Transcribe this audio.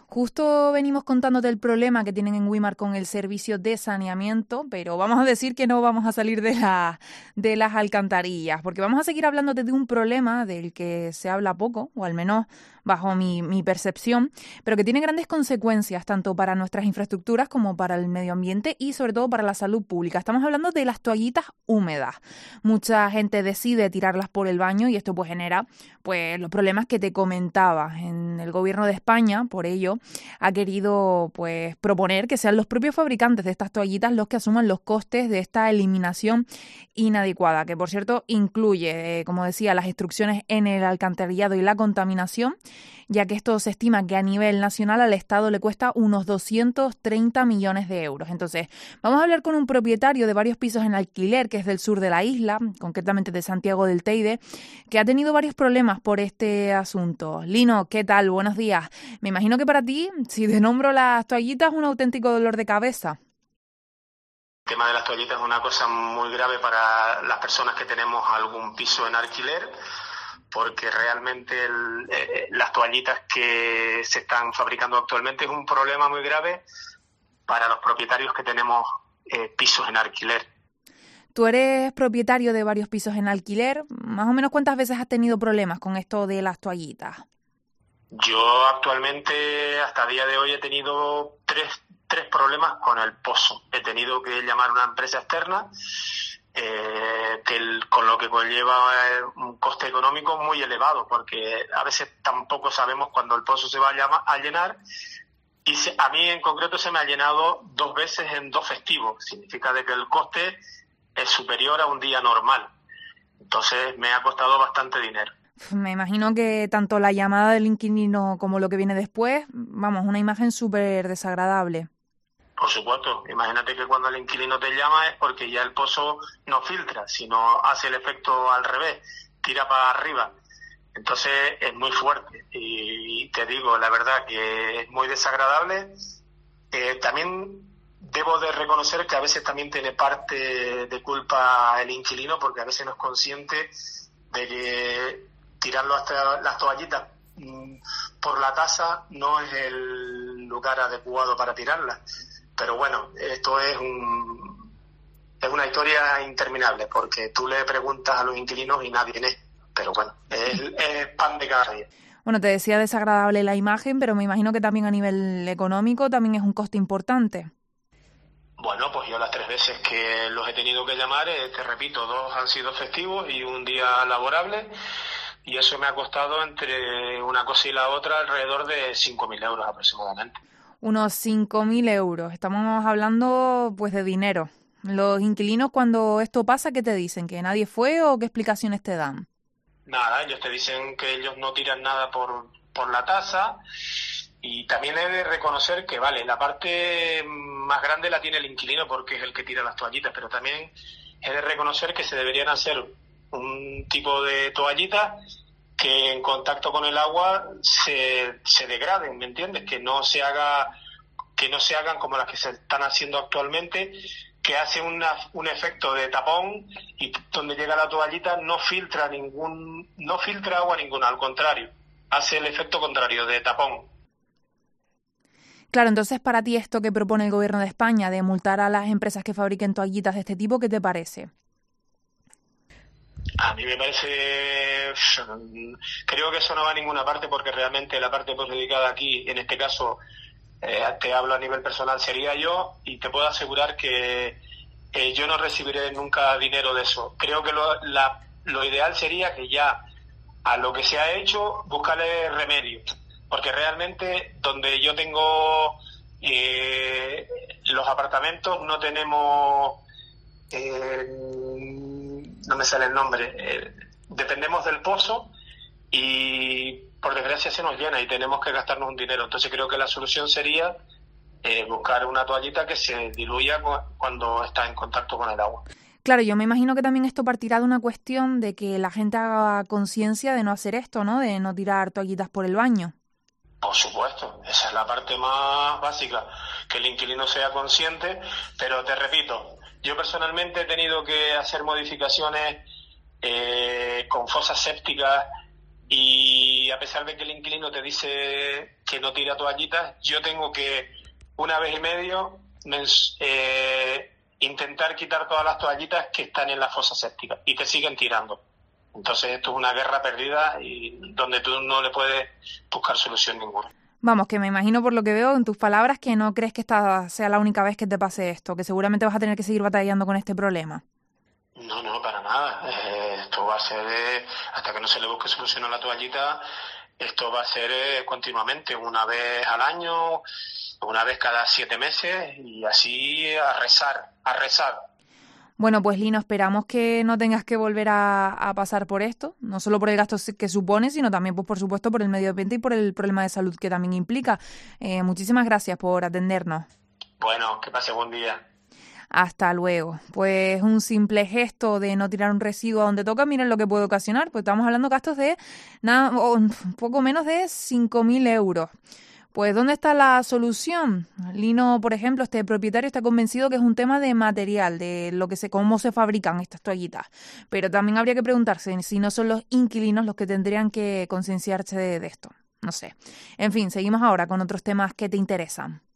Justo venimos contándote el problema que tienen en Güímar con el servicio de saneamiento, pero vamos a decir que no vamos a salir de las alcantarillas, porque vamos a seguir hablándote de un problema del que se habla poco, o al menos bajo mi percepción, pero que tiene grandes consecuencias tanto para nuestras infraestructuras como para el medio ambiente y sobre todo para la salud pública. Estamos hablando de las toallitas húmedas. Mucha gente decide tirarlas por el baño y esto pues genera pues los problemas que te comentaba. En el gobierno de España, por ello, ha querido pues proponer que sean los propios fabricantes de estas toallitas los que asuman los costes de esta eliminación inadecuada, que por cierto incluye, como decía, las instrucciones en el alcantarillado y la contaminación, ya que esto se estima que a nivel nacional al Estado le cuesta unos 230 millones de euros. Entonces, vamos a hablar con un propietario de varios pisos en alquiler, que es del sur de la isla, concretamente de Santiago del Teide, que ha tenido varios problemas por este asunto. Lino, ¿qué tal? Buenos días. Me imagino que para ti, si te nombro las toallitas, es un auténtico dolor de cabeza. El tema de las toallitas es una cosa muy grave para las personas que tenemos algún piso en alquiler, porque realmente las toallitas que se están fabricando actualmente es un problema muy grave para los propietarios que tenemos pisos en alquiler. Tú eres propietario de varios pisos en alquiler. ¿Más o menos cuántas veces has tenido problemas con esto de las toallitas? Yo actualmente, hasta el día de hoy, he tenido tres problemas con el pozo. He tenido que llamar a una empresa externa, con lo que conlleva un coste económico muy elevado, porque a veces tampoco sabemos cuándo el pozo se va a llenar, y a mí en concreto se me ha llenado 2 veces en 2 festivos. Significa de que el coste es superior a un día normal. Entonces me ha costado bastante dinero. Me imagino que tanto la llamada del inquilino como lo que viene después, vamos, una imagen súper desagradable. Por supuesto, imagínate que cuando el inquilino te llama es porque ya el pozo no filtra, sino hace el efecto al revés, tira para arriba. Entonces es muy fuerte y te digo, la verdad que es muy desagradable. También debo de reconocer que a veces también tiene parte de culpa el inquilino, porque a veces no es consciente de que tirar las toallitas por la taza no es el lugar adecuado para tirarlas. Pero bueno, esto es una historia interminable, porque tú le preguntas a los inquilinos y nadie viene. Pero bueno, es pan de cada día. Bueno, te decía desagradable la imagen, pero me imagino que también a nivel económico también es un coste importante. Bueno, pues yo las 3 veces que los he tenido que llamar, te repito, 2 han sido festivos y un día laborable, y eso me ha costado entre una cosa y la otra alrededor de 5.000 euros aproximadamente. Unos 5.000 euros. Estamos hablando pues de dinero. Los inquilinos, cuando esto pasa, ¿qué te dicen? ¿Que nadie fue o qué explicaciones te dan? Nada, ellos te dicen que ellos no tiran nada por la tasa, y también he de reconocer que, vale, la parte más grande la tiene el inquilino porque es el que tira las toallitas, pero también he de reconocer que se deberían hacer un tipo de toallitas que en contacto con el agua se degraden, ¿me entiendes? Que no se hagan como las que se están haciendo actualmente, que hace un efecto de tapón, y donde llega la toallita no filtra agua ninguna, al contrario, hace el efecto contrario, de tapón. Claro, entonces para ti esto que propone el gobierno de España de multar a las empresas que fabriquen toallitas de este tipo, ¿qué te parece? A mí me parece, creo que eso no va a ninguna parte, porque realmente la parte perjudicada aquí, en este caso, te hablo a nivel personal, sería yo, y te puedo asegurar que yo no recibiré nunca dinero de eso. Creo que lo ideal sería que ya a lo que se ha hecho, buscarle remedio, porque realmente donde yo tengo los apartamentos no tenemos... no me sale el nombre, dependemos del pozo y por desgracia se nos llena y tenemos que gastarnos un dinero. Entonces creo que la solución sería buscar una toallita que se diluya cuando está en contacto con el agua. Claro, yo me imagino que también esto partirá de una cuestión de que la gente haga conciencia de no hacer esto, ¿no? De no tirar toallitas por el baño. Por supuesto, esa es la parte más básica, que el inquilino sea consciente, pero te repito, yo personalmente he tenido que hacer modificaciones con fosas sépticas y a pesar de que el inquilino te dice que no tira toallitas, yo tengo que una vez y medio intentar quitar todas las toallitas que están en la fosa séptica y te siguen tirando. Entonces esto es una guerra perdida y donde tú no le puedes buscar solución ninguna. Vamos, que me imagino por lo que veo en tus palabras que no crees que esta sea la única vez que te pase esto, que seguramente vas a tener que seguir batallando con este problema. No, para nada. Esto va a ser, hasta que no se le busque solución a la toallita, esto va a ser continuamente, una vez al año, una vez cada 7 meses y así a rezar. Bueno, pues Lino, esperamos que no tengas que volver a pasar por esto, no solo por el gasto que supone, sino también, pues por supuesto, por el medio ambiente y por el problema de salud que también implica. Muchísimas gracias por atendernos. Bueno, que pase buen día. Hasta luego. Pues un simple gesto de no tirar un residuo a donde toca, miren lo que puede ocasionar. Pues estamos hablando de gastos de nada, un poco menos de 5.000 euros. Pues ¿dónde está la solución? Lino, por ejemplo, este propietario está convencido que es un tema de material, de cómo se fabrican estas toallitas. Pero también habría que preguntarse si no son los inquilinos los que tendrían que concienciarse de esto. No sé. En fin, seguimos ahora con otros temas que te interesan.